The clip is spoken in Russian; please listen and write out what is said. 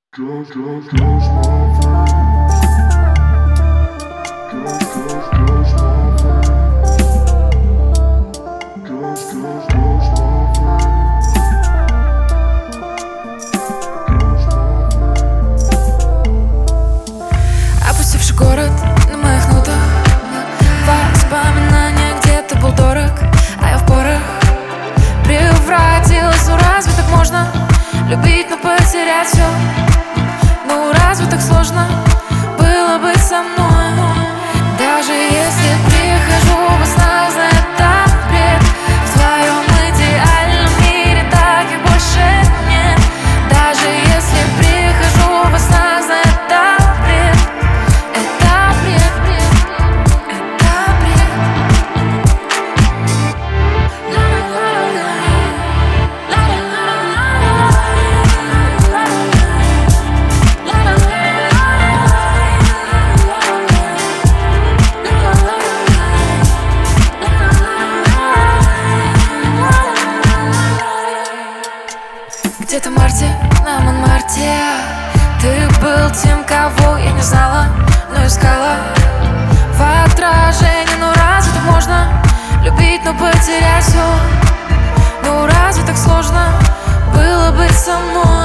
Cause my friend. Cause my friend. Cause my friend. Опустевший город на моих нотах, воспоминания, где ты был дорог, а я в порах превратилась. Ну разве так можно любить, но потерять все? Ну разве так сложно было быть со мной? Даже если прихожу во снах, знаю, это бред. В твоем идеальном мире таких больше нет. Даже если прихожу во снах, знаю, это бред. Это бред, это бред. Где-то в марте, на Монмарте ты был тем, кого я не знала, но искала в отражении. Ну разве так можно любить, но потерять все? Ну разве так сложно было быть со мной?